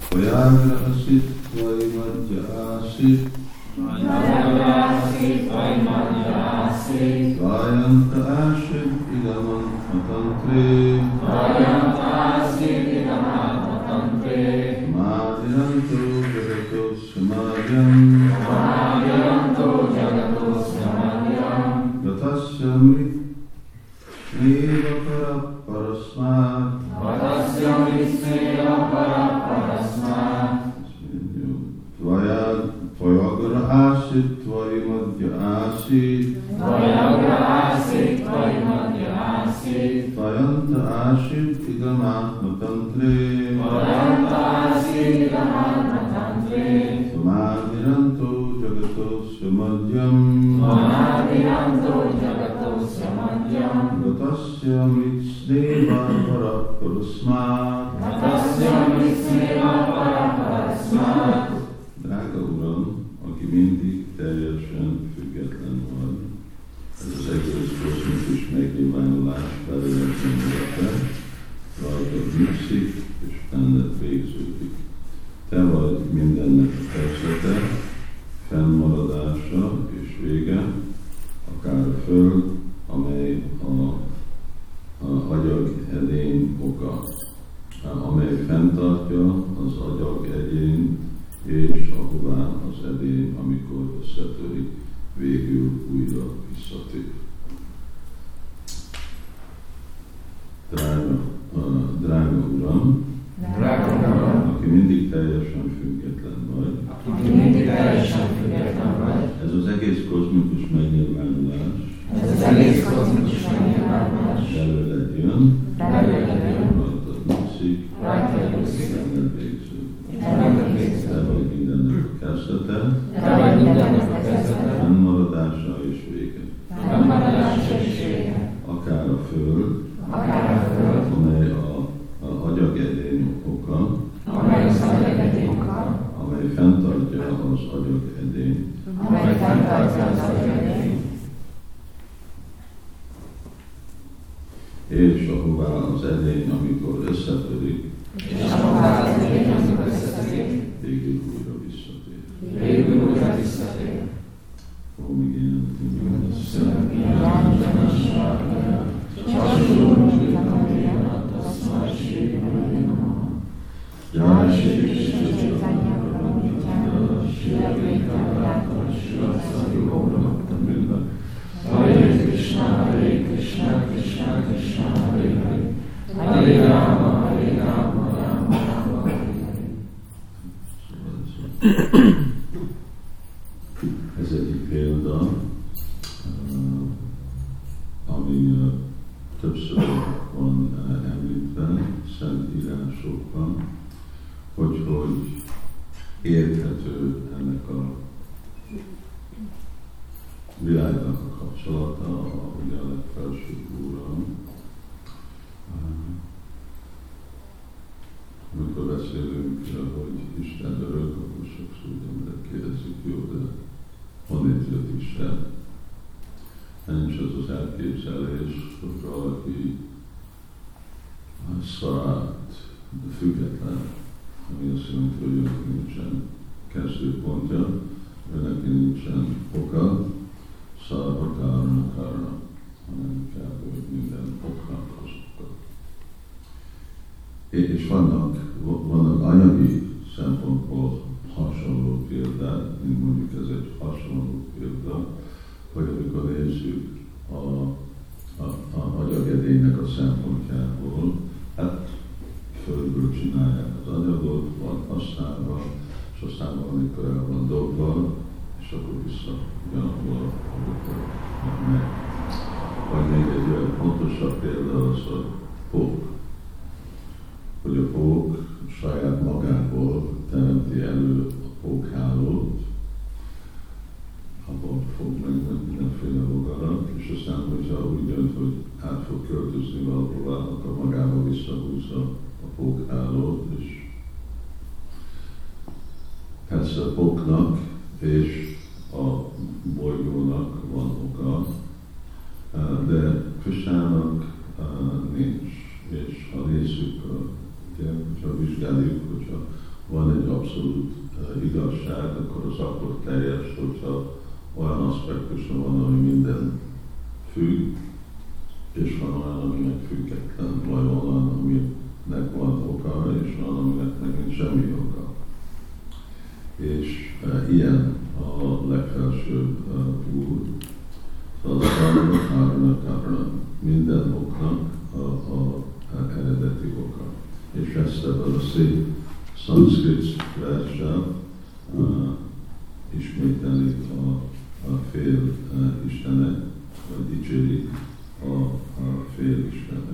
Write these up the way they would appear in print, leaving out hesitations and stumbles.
Vajagrasit vaimadjasit Vajanta asit igaman matantre Madiranto jagato samadhyam Gatasya mrit Neva parasmat Vajagra asit vaimadja asit Vajanta asit igamatma tantre Samadiranto jagato samadhyam Gatasya mritsneva paraparasmat Drága Uram, aki mindig teljesen független van, ez az egész kozmikus megnyilvánulás belőle mindette, rajtad nyugszik és benned végződik. Te vagy mindennek a kezdete, fennmaradása és vége, akár a föld, amely a agyag edény oka, amely fenntartja az agyag edényt, és ahová az edény, amikor összetörik, végül újra visszatér. Drága Uram, aki mindig teljesen független vagy, ez az egész kozmikus megnyilvánulás, belőled jön, rajtad nyugszik, benned végződik. Te vagy mindennek a kezdete, fennmaradása és vége. Akár a föld, amely a agyagedény oka, amely fenntartja az agyagedényt, és ahová az edény, amikor összetörik, végül újra visszatér. Om igen, ez egyik példa, ami többször van említve szentírásokban, hogy érthető ennek a világnak a kapcsolata, ahogy a legfelső Úrral. Amikor beszélünk, hogy Isten örök, akkor sokszor ugye kérdezzük, jó, de honnét jött Isten? Nincs az az elképzelés, hogy valaki szarát, de független, ami azt jelenti, hogy őnek nincsen kezdőpontja, őnek nincsen oka, szarvakára, hanem kb. Minden oknak az oka. És vannak anyagi szempontból hasonló példák, mint mondjuk ez egy hasonló példa, hogy amikor nézzük a agyagedénynek a szempontjából, hát földből csinálják az anyagot, van használva, és aztán valamikor el van dobva, és akkor vissza ugyanabból, amikor meg. Vagy még egy olyan fontosabb példa az a pók, hogy a pók saját magából teremti elő a pókhálót, abban fog meg mindenféle bogarat, és aztán, hogyha úgy dönt, hogy át fog költözni valahová, akkor magába visszahúzza a pókhálót, és persze a póknak és a bolygónak van oka, de Krisnának nincs. És ha nézzük, hogyha vizsgáljuk, hogyha van egy abszolút igazság, akkor az akkor teljes, hogyha olyan aspektusa van, ami minden függ, és van olyan, aminek független, vagy van olyan, aminek van oka, és van, aminek meg nincs semmi oka. És ilyen a legfelsőbb úr. Az minden oknak a eredeti oka. És ezt ebben a szép szanszkrit verssel ismételik a fél istenek, vagy dicsérik a fél istenek.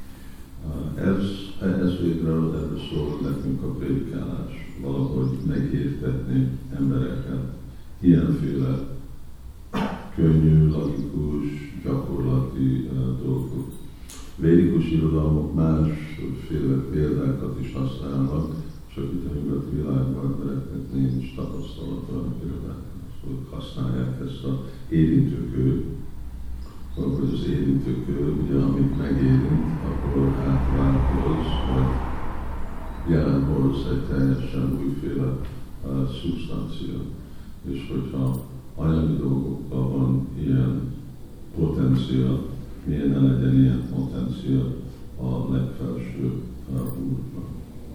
Ez végre erről szól nekünk a prédikálás, valahogy megértetni embereket ilyenféle könnyű, logikus, gyakorlati dolgok. Védikus irodalmak másféle példákat is használnak, csak itt a nyugati világban embereknek nincs tapasztalata hogy használják ezt az érintőkő, hogy az érintőkő, ugye, amit megérint, akkor átváltoz, vagy jelenhoz egy teljesen újféle szubstancia. És hogyha anyagi dolgokban van ilyen potencia, miért ne legyen ilyen potencia a legfelső úrban.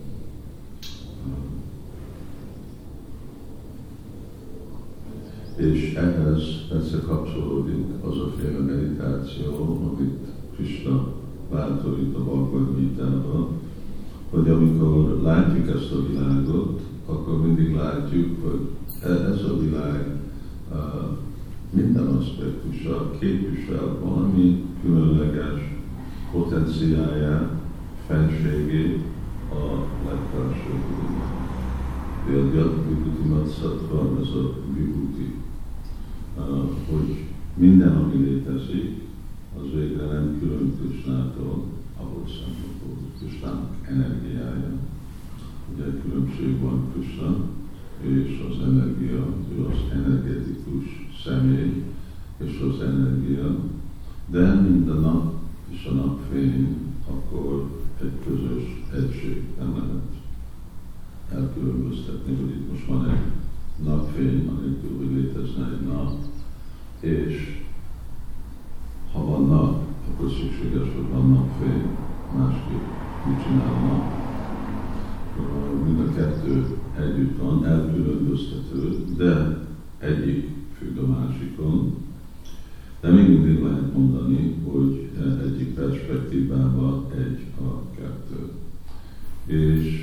És ehhez persze kapcsolódik az a féle meditáció, amit Krishna bátorít a Bhagavad Gita-ban, hogy amikor látjuk ezt a világot, akkor mindig látjuk, hogy ez a világ minden aspektusa képvisel valami különleges potenciáját, fenségét a legfelső úrnak. Például Vibhuti Sattva, ez a Vibhuti, hogy minden, ami létezik, az végre nem külön Krishnától, ahol szempontból Krishnának energiája. Ugye különbség van Krishna és az energia, ő az energetikus személy és az energia, de minden nap és a napfény, akkor egy közös egység, nem lehet elkülönböztetni, hogy itt most van egy napfény, anélkül, hogy létezne egy nap, és ha van nap, akkor szükséges, hogy van napfény, másképp mit csinál a nap. Mind a kettő együtt van, elkülönböztető, de egyik függ a másikon. De még mindig lehet mondani, hogy egyik perspektívában egy a kettő. És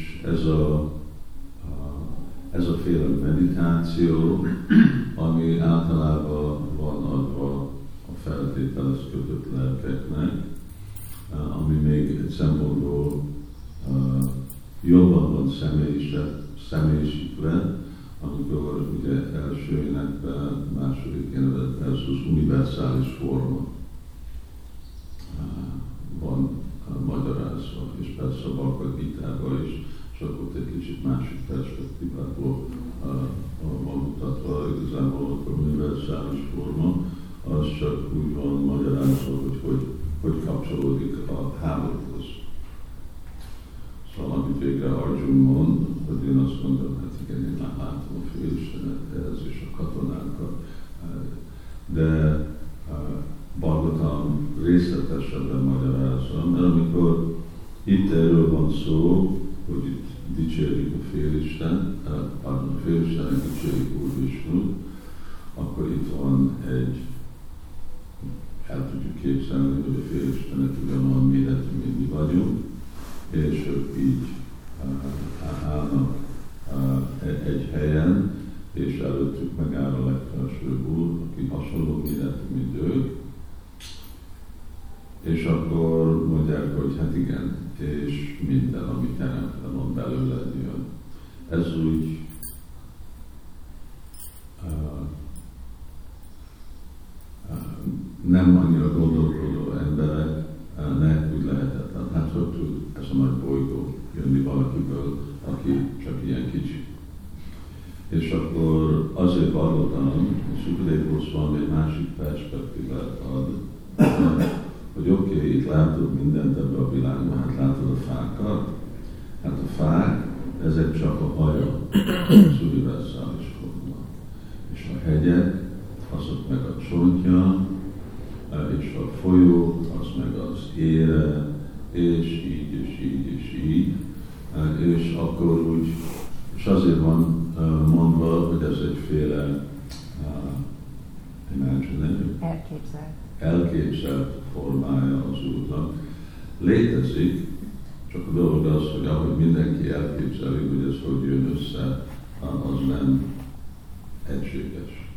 ez a féle meditáció, ami általában van adva a feltételezködött lelkeknek, ami még egy szempontból jobban van személyisítve, amikor ugye első énekben, második énekben ez az univerzális forma van magyarázva, és persze a Bhagavad Gitában is, csak ott egy kicsit másik perspektívából van mutatva, igazából az univerzális forma, az csak úgy van magyarázva, hogy kapcsolódik a háborúhoz. Szóval amit végre Arjun mond, hogy én azt mondom, hát igen, én látom a főistenet ez és a katonákat, de Bhagavatam részletesebben magyarázza, mert amikor itt erről van szó, hogy itt dicsérjük a félisten, a félistenek dicsérjük Úr Visnut, akkor itt van egy, el tudjuk képzelni, hogy a félistenek ugyanolyan méretű, mint mi vagyunk, és ők így állnak egy helyen, és előttük megáll a legfelsőbb Úr, aki hasonló méretű, mint ők, és akkor mondják, hogy hát igen, és minden, ami teremtve van belőled jön. Ez úgy nem annyira gondolkodó embereknek úgy lehetetlen. Hát hogy tud ez a nagy bolygó jönni valakiből, aki csak ilyen kicsi. És akkor azért valóban, és Sukadeva Goswami egy másik perspektívát ad, hogy oké, itt látod mindent ebben a világban, hát látod a fákat, hát a fák ezek csak a haja, az univerzális forma. És a hegyek, azok meg a csontja, és a folyó, az meg az ére, és így, és így, és így. És akkor úgy, és azért van mondva, hogy ez egyféle elképzelt formája az Úrnak. Létezik, csak a dolog az, hogy ahogy mindenki elképzeli, hogy ez hogy jön össze, az nem egységes.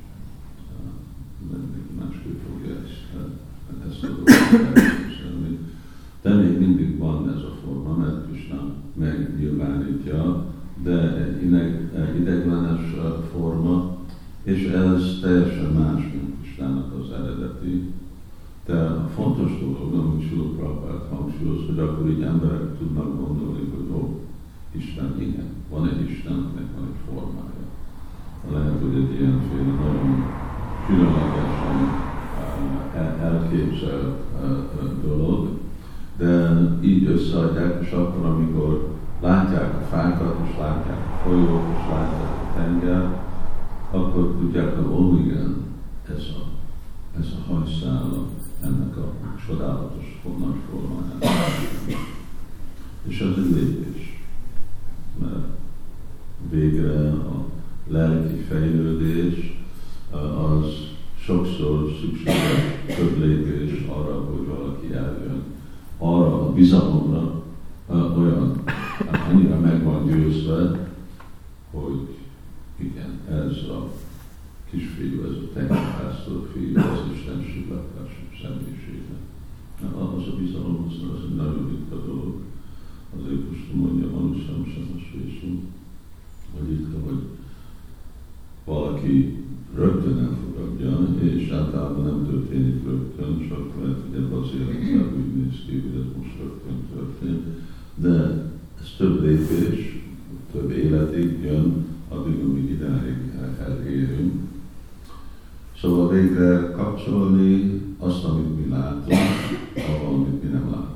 Másképp fogja ezt a dolgot elképzelni. De még mindig van ez a forma, mert Krishna megnyilvánítja, de egy ideglenes forma, és ez teljesen más, mint Krishnának az eredeti. De a fontos dolog, amit Srila Prabhupád hangsúlyoz, hogy akkor így emberek tudnak gondolni, hogy Isten, igen, van egy Isten, aminek van egy formája. Lehet, hogy egy ilyenféle nagyon különlegesen elképzelt dolog, de így összeadják, és akkor, amikor látják a fákat, és látják a folyót, és látják a tenger, akkor tudják, hogy igen, ez a hajszála ennek a csodálatos nagy formájának. És ez egy lépés, mert végre a lelki fejlődés az sokszor szükséges több lépés arra, hogy valaki eljön. Arra a bizalomra olyan, annyira meg van győzve, hogy igen, ez a kisfiú, ez a tengerpásztor fiú, az Isten sivátású személyisége. Az a bizalom, az egy nagyon ritka dolog. Azért most mondja, Manusam Sanasvésum, hogy ritka, hogy valaki rögtön elfogadja, és általában nem történik rögtön, csak lehet, hogy ebben az életben úgy néz ki, hogy ez most rögtön történt. De ez több lépés, több életig jön, addig, amíg idáig elérünk. Szóval végre kapcsolni azt, amit mi látunk, avval, amit mi nem látunk.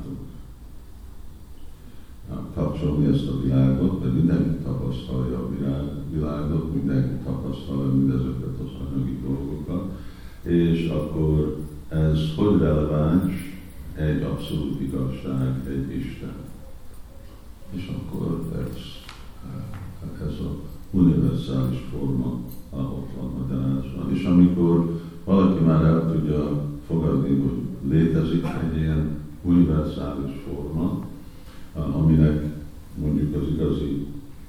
Kapcsolni ezt a világot, mert mindenki tapasztalja a világot, mindenki tapasztalja mindezeket az anyagi dolgokat, és akkor ez hogy releváns egy abszolút igazság, egy Isten. És akkor ez a univerzális forma ott van magyarázva. És amikor valaki már el tudja fogadni, hogy létezik egy ilyen univerzális forma, aminek mondjuk az igazi,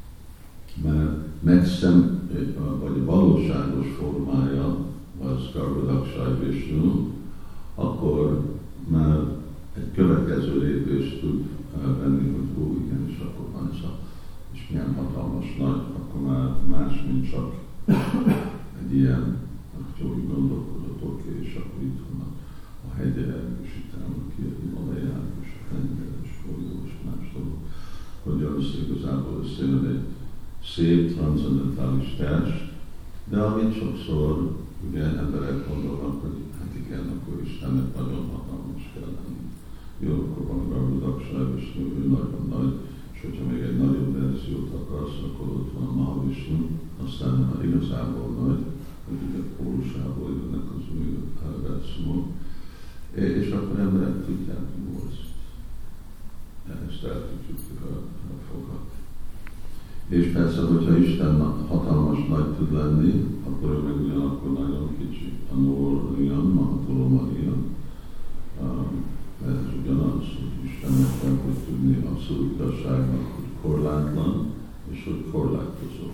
mert vagy a valóságos formája az Garbhodakshaya Vishnu, akkor már egy következő lépést tud venni, hogy igen, és akkor van ez és milyen hatalmas nagy, akkor már más, mint csak egy ilyen, hogy úgy gondolkodatok, és akkor itt vannak a hegyek, és itt állnak ki a Himalaják, és a tenger, és folyó, és más dolog. Hogy az igazából összejön egy szép, transzendentális test, de amit sokszor ugye emberek gondolnak, hogy hát igen, akkor Istennek nagyon hatalmas kell lenni. Jó, akkor van Garbhodakshaya Vishnu, ő nagyon nagy, és hogyha még egy nagyobb verziót akarsz, akkor ott van a Mahavishnu, aztán igazából nagy, hogy ugye pólusából jönnek az új verziók, és akkor emberek tudják, hogy ezt el tudjuk fogadni. És persze, hogyha Isten hatalmas nagy tud lenni, akkor ő meg ugyanakkor nagyon kicsi. A Nórian, Mahatolomarian, ez ugyanaz, hogy Istennek kell, hogy tudni abszolút igazságnak, hogy korlátlan, és hogy korlátozó.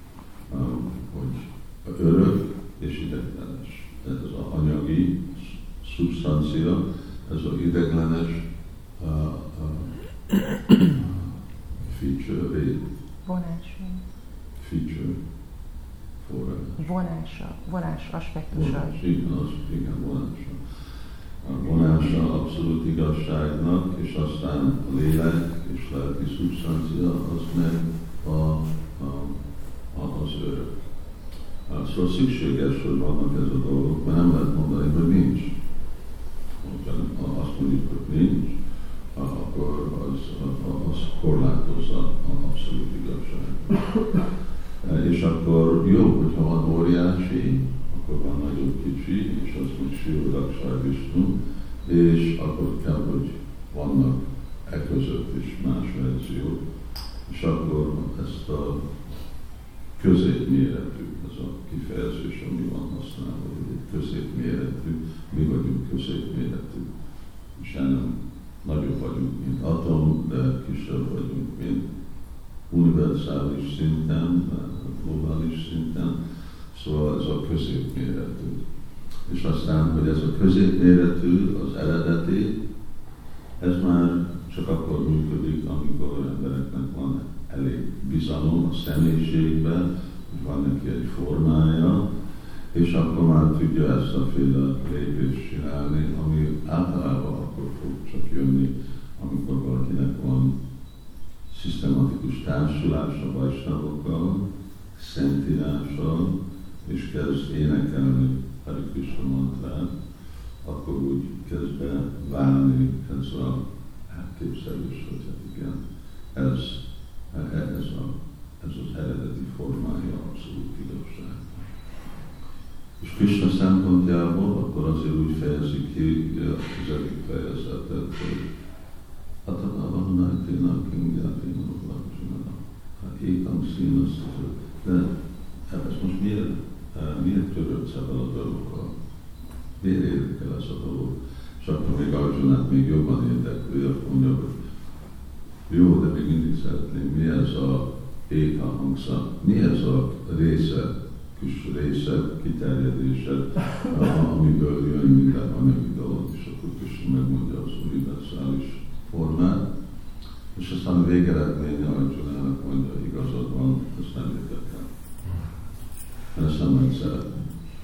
Hogy örök és ideglenes. Ez az anyagi szubstancia, ez az ideglenes feature, vonás aspektusa. Igen, vonása abszolút igazságnak, és aztán a lélek és lelki szubstancia, az meg az örök. Szóval szükséges, hogy vannak ez a dolgok, mert nem lehet mondani, hogy nincs. Azt mondjuk, hogy nincs, akkor az korlátozza az abszolút igazságot. És akkor jó, hogyha van óriási, akkor van nagyon kicsi, és az mint Sri Laksai Vishnu, és akkor kell, hogy vannak között is más verziók, és akkor ezt a középméretű, ez a kifejezés, ami van használva, hogy középméretű, mi vagyunk középméretű, és nem nagyobb vagyunk, mint atom, de kisebb vagyunk, mint univerzális szinten, globális szinten, szóval ez a középméretű. És aztán, hogy ez a középméretű, az eredeti, ez már csak akkor működik, amikor az embereknek van elég bizalom a személyiségben, hogy van neki egy formája, és akkor már tudja ezt a féle lépést csinálni, ami általában akkor fog csak jönni, amikor valakinek van szisztematikus társulása vajsnavokkal, szentírással, és kezd énekelni Hare Krishna mantrát, akkor úgy kezd be válni ez a elképzelés, hogy igen, ez az eredeti formája abszolút igazság. És Krishna szempontjából akkor azért úgy fejezik ki a 10. fejezetet, hogy Atavahanatina Kingyátina Lakshmana, Ékam Színasztasa. De ez most miért törődsz ebben a dolgokkal? Miért érdekel ez a dolog? És akkor még Arjunát még jobban érdekli, azt mondja, hogy jó, de még mindig szeretném, mi ez a Éka hangszak, mi ez a része, kis része, kiterjedése, amiből jön minden anyagi dolog, és akkor Krishna megmondja az univerzális formát, és aztán a végeredménye Arjunának mondja, hogy igazad van, ezt nem érdekel. Mert ezt nem lehet szeretni.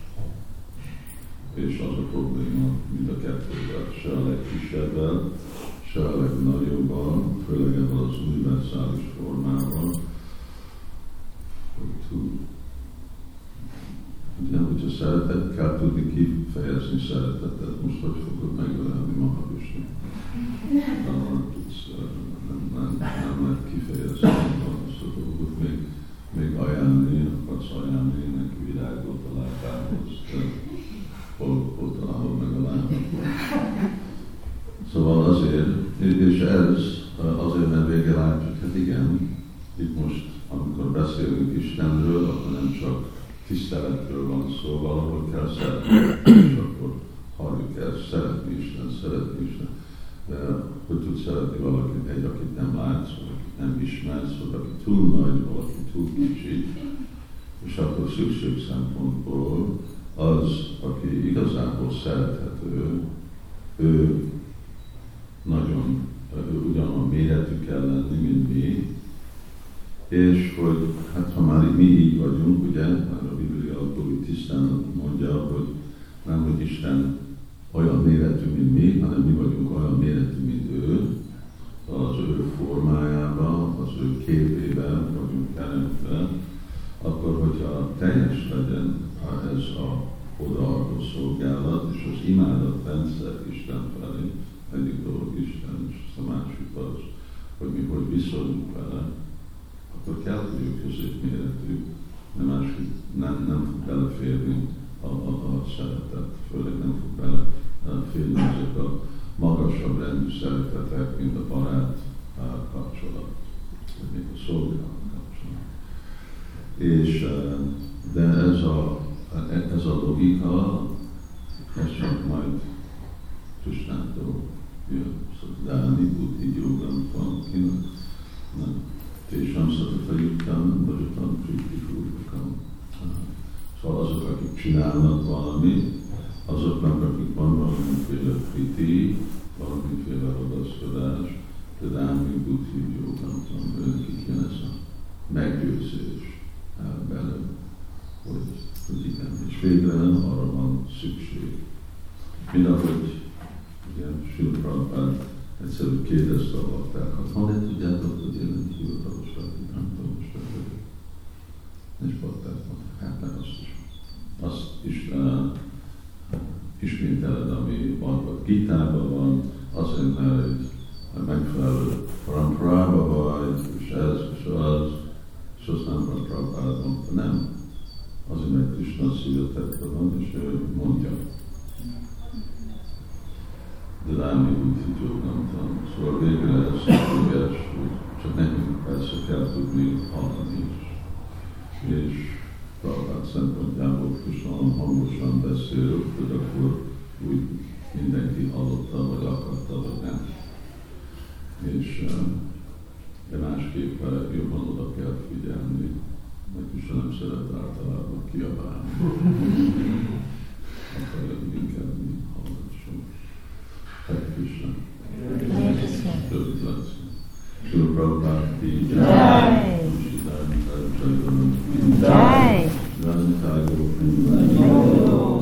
És az a probléma mind a kettővel, se a legkisebbel, se a legnagyobban, főleg ebben az univerzális formában, hogy ugye, hogyha szeretet, kell tudni kifejezni szeretetet. Most hogy fogod megölelni Mahavishnu? Nem lehet kifejezni azt a dolgot, még ajánlni, akarsz ajánlni neki virágot a lábához, hol találod meg a lábát. Szóval azért, és ez azért, mert végre látjuk, hát igen, itt most, amikor beszélünk Istenről, akkor nem csak tiszteletről van szó, valahol kell szeretni, és akkor halljuk el, szeretni Isten. De hogy tudsz szeretni valakit, akit nem látsz, akit nem ismersz, aki túl nagy, valaki túl kicsi, és akkor szükség szempontból az, aki igazából szerethető, ő nagyon ugyanolyan méretű kell lenni, mint mi, és hogy hát ha már mi így vagyunk, ugye, már a Biblia akkor úgy tisztán mondja, hogy nem, hogy Isten olyan méretű, mint mi, hanem mi vagyunk olyan méretű, mint ő, az ő formájában, az ő képében vagyunk teremtve, akkor hogyha teljes legyen ez a odaadó szolgálat, és az imádatrendszer Isten felé, egyik dolog Isten, és a másik az, hogy mi hogy viszonyunk vele, akkor kell, hogy ő középméretű, de máshogy nem fog beleférni a szeretet, főleg nem fog beleférni ezek a magasabb rendű szeretetek, mint a barát kapcsolat, vagy még a szolgálat kapcsolat. És, de ez a logika, ez csak majd Krishnától jön. Szóval buddhi jogam van kinak, Tésam szatatajuttam, bhajatam priti-purvakam. Szóval azok, akik csinálnak valamit, azoknak, akik van valamiféle priti, valamiféle ragaszkodás, de buddhi jogam van, nekik jön ez a meggyőzés belőle, hogy igen, és végre arra van szükség. Mind ahogy Srila Prabhupád egyszerűen kérdezte a baktákat, ha ne tudjátok, hogy én egy hivatalos tanulmányos vagyok. És bakták mondták, hát nem azt is ismételed, ami Bhagavad Gitában van, azért, mert egy Krishna szíve tette van, és ő mondja. De rám még úgy hitőt nem tudom. Szóval végre ez szükséges, hogy csak nekünk persze kell tudni hallani is. És Prabhupád szempontjából Krishna hangosan beszél, hogy akkor úgy mindenki hallotta, vagy akarta, vagy nem. És de másképp jobban oda kell figyelni, mert Krishna nem szeret általában kiabálni. Akarja, hogy inkább mi hallgassunk. Hare Krishna. Rövid lesz. Srila Prabhupada ki jai. Jai. Jai. Jai.